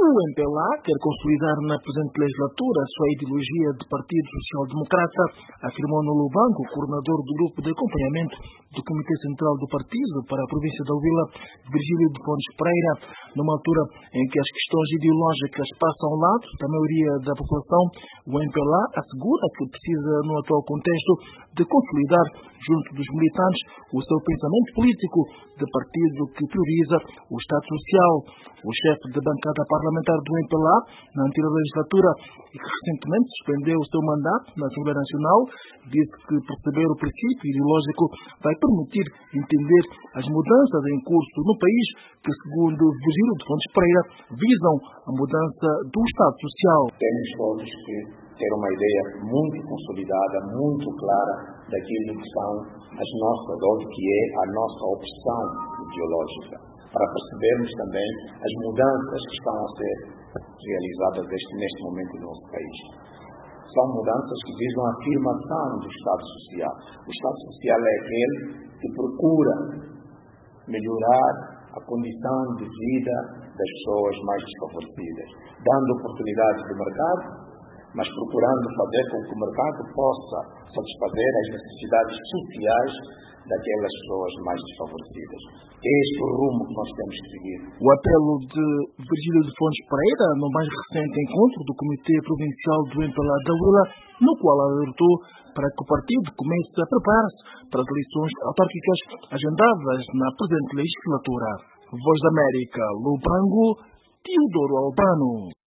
O MPLA quer consolidar na presente legislatura a sua ideologia de Partido Social Democrata, afirmou no Lubango o coordenador do grupo de acompanhamento do Comitê Central do Partido para a província da Huila, Virgílio de Fontes Pereira, numa altura em que as questões ideológicas passam ao lado da maioria da população. O MPLA assegura que precisa, no atual contexto, de consolidar, junto dos militantes, o seu pensamento político de partido que prioriza o Estado Social. O chefe da bancada parlamentar do MPLA, na anterior legislatura, e que recentemente suspendeu o seu mandato na Assembleia Nacional, disse que perceber o princípio ideológico vai permitir entender as mudanças em curso no país, que, segundo Virgílio de Fontes Pereira, visam a mudança do Estado Social. Temos todos que ter uma ideia muito consolidada, muito clara daquilo que são as nossas, ou que é a nossa opção ideológica, para percebermos também as mudanças que estão a ser realizadas neste momento no nosso país. São mudanças que visam a afirmação do Estado Social. O Estado Social é aquele que procura melhorar a condição de vida das pessoas mais desfavorecidas, dando oportunidades de mercado, mas procurando fazer com que o mercado possa satisfazer as necessidades sociais daquelas pessoas mais desfavorecidas. Este é o rumo que nós temos que seguir. O apelo de Virgílio de Fontes Pereira, no mais recente encontro do Comitê Provincial do MPLA da Huila, no qual alertou para que o partido comece a preparar-se para as eleições autárquicas agendadas na presente legislatura. Voz da América, Lubango, Teodoro Albano.